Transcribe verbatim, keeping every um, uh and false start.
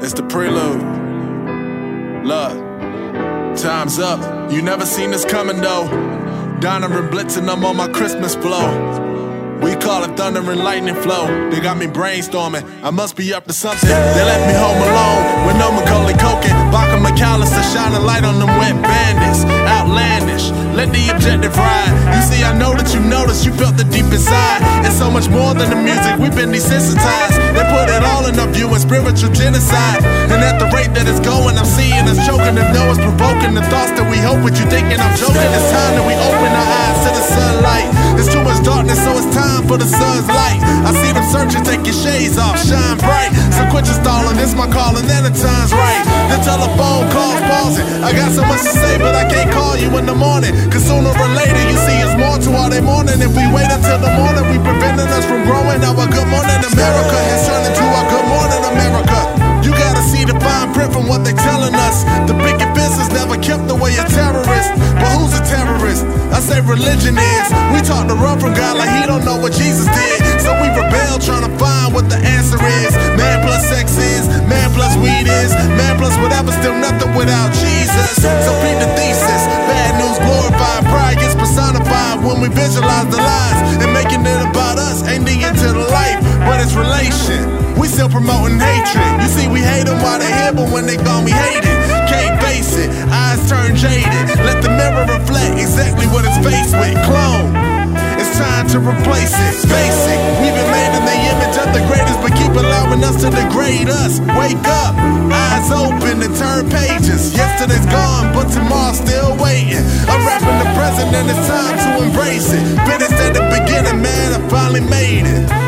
It's the prelude. Look, time's up. You never seen this coming though. Donovan blitzing, I'm on my Christmas flow. We call it thunder and lightning flow. They got me brainstorming, I must be up to something. They left me home alone with no Macaulay Culkin. Baca McAllister shine a light on them wet bandits. Outlandish, let the objective ride. You see, I know that you noticed, you felt the deep inside. It's so much more than the music, we've been desensitized. They put it all in our view and spiritual genocide. And at the rate that it's going, I'm seeing us choking. If no one's provoking the thoughts that we hope with you thinking I'm joking. It's time that we open our eyes to the sunlight. There's too much darkness, so it's time for the sun's light. I see them searching, take your shades off, shine bright. So quit your stalling, it's my calling, then the time's right. The telephone calls pausing. I got so much to say, but I can't call you in the morning. Cause sooner or later, you see it's more to all day morning. If we wait until the morning, we preventing us from growing. Now our good morning America has turned into our good morning America. You gotta see the fine print from what they telling us. The picket fences never kept away a terrorist. But who's a terrorist? I say religion is. We taught to run from God like he don't know what Jesus did. So we rebel trying to find what the answer is. Man plus sex is, man plus weed is, man plus whatever, still nothing without Jesus. So read the thesis. Bad news glorified, pride gets personified when we visualize the lies. And making it about us ain't the end to the life, but it's relation. We still promoting hatred. You see, we hate them while they here, but when they gone, we hate it. Can't face it, eyes turn jaded. Let the mirror reflect exactly what it's faced with. Clone, it's time to replace it. Basic, we've been made in the image of the greatest, but keep allowing us to degrade us. Wake up, eyes open and turn pages. Yesterday's gone, but tomorrow's still waiting. I'm rapping the present and it's time to embrace it. But instead of beginning, man, I finally made it.